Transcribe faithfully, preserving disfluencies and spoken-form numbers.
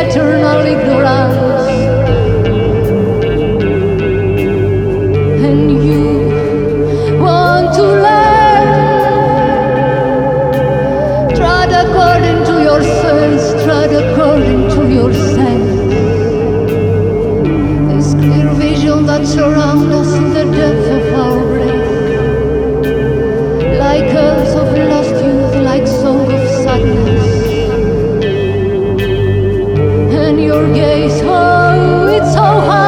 eternal ignorance. And you want to learn, tread according to your sense, tread according to your sense. This clear vision that surrounds us in the depth of our breath, like curls of lost youth, like song of sadness. And your gaze, oh, it's so high.